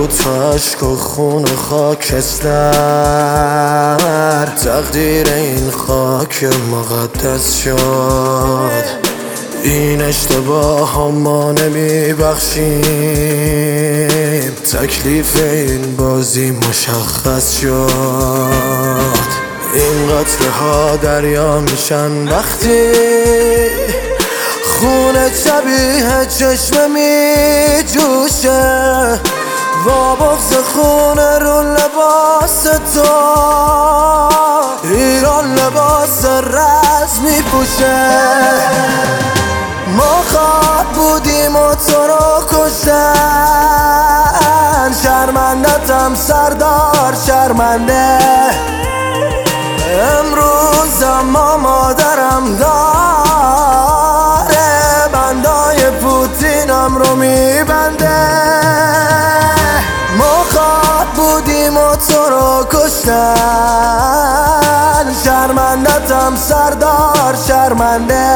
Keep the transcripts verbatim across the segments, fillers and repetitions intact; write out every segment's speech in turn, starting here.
تا عشق و خون و خاکستر تقدیر این خاک مقدس شد. این اشتباه ها ما نمی بخشیم، تکلیف این بازی مشخص شد. این قطره ها دریا میشن وقتی خون شبیه چشمه می جوشه. با بغض خون رو لباس تو ایران لباس رز می پوشه. ما خواب بودیم و تو رو کشتن، شرمندتم سردار شرمنده. امروز اما مادرم داره بندای پوتینم رو میبنده. ما خواب بودیم و تو رو کشتن، شرمندتم سردار شرمنده.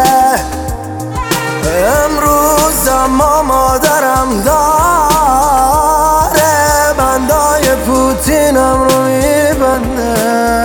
امروز اما مادرم داره بندای پوتینم رو میبنده.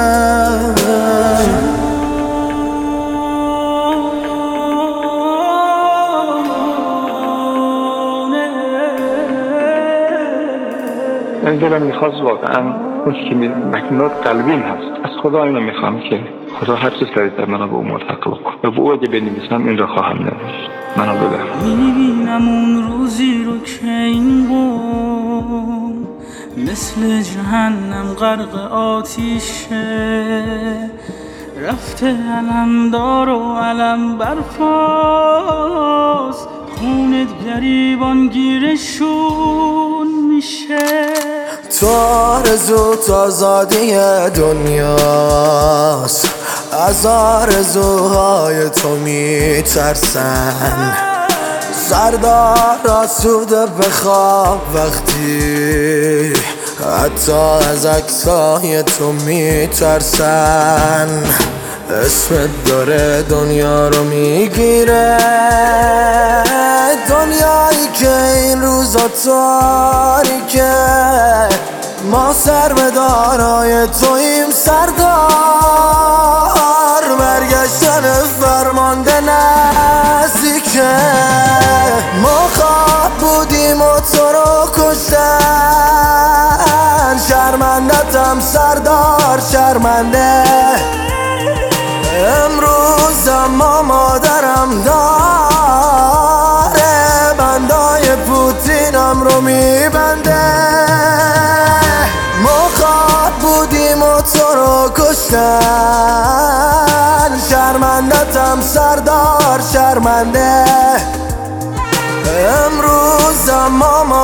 من دلم میخواست واقعا اون که مکنات قلبیم هست از خدا اینو میخوام که خدا هر چیز سریعتر منو به اون ملحق بکن و به او اگه بنویسم این را خواهم نوشت. منو ببر. میبینم اون روزی رو که این قوم مثل جهنم غرق آتیشه، رفته علمدار و علم برفاست، خونت گریبان گیرشون میشه. تو آرزو تو آزادی دنیاست، از آرزوهای تو میترسن. سردار آسوده بخواب وقتی حتی از عکسای تو میترسن. اسمت داره دنیا رو میگیره، دنیایی که این روزا تاریکه. ما سربدارای توییم سردار، برگشتن فرمانده نزدیکه. ما خواب بودیم و تو رو کشتن، شرمندتم سردار شرمنده. امروز اما مادرم داره بندای پوتینم رو میبنده. ما خواب بودیم و تو رو کشتن، شرمندتم سردار شرمنده. امروز اما